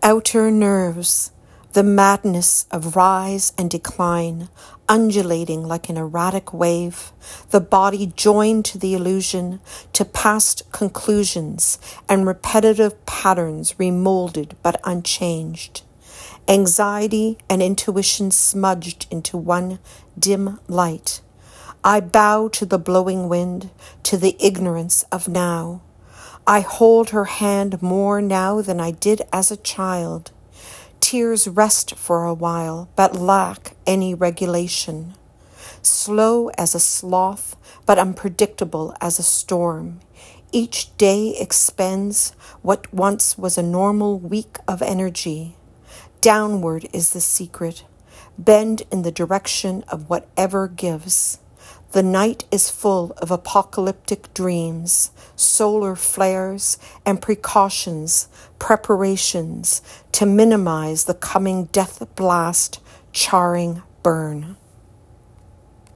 Outer nerves, the madness of rise and decline, undulating like an erratic wave, the body joined to the illusion, to past conclusions and repetitive patterns remolded but unchanged. Anxiety and intuition smudged into one dim light. I bow to the blowing wind, to the ignorance of now. I hold her hand more now than I did as a child. Tears rest for a while, but lack any regulation. Slow as a sloth, but unpredictable as a storm. Each day expends what once was a normal week of energy. Downward is the secret. Bend in the direction of whatever gives. The night is full of apocalyptic dreams, solar flares, and precautions, preparations to minimize the coming death blast, charring burn.